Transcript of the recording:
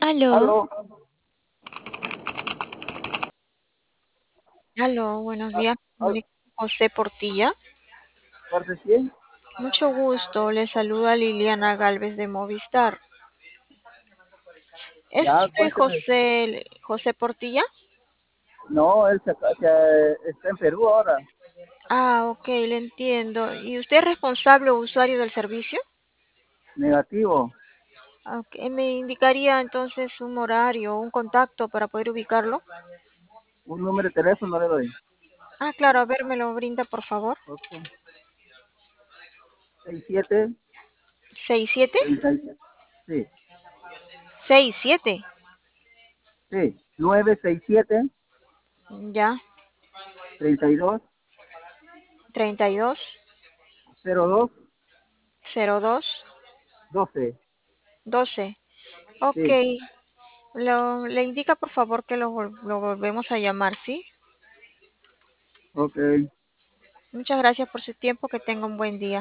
Aló, Aló, aló, buenos a- días. al- Comunico con José Portilla. ¿parte 100? Mucho gusto, le saluda Liliana Galvez de Movistar. ¿Es Ya, usted cuénteme. José Portilla? No, está en Perú ahora. Ah, ok, le entiendo. ¿Y usted es responsable o usuario del servicio? Negativo. Ok, ¿me indicaría entonces un horario o un contacto para poder ubicarlo? Un número de teléfono le doy. Ah, claro, a ver, me lo brinda, por favor. Ok. 67, 67, 37. Sí, 67. sí. 967, Ya, 32, 32, 02, 02, 12. 12. Ok, Sí, le indica por favor que lo volvemos a llamar, ¿sí? ok. Muchas gracias por su tiempo, que tenga un buen día.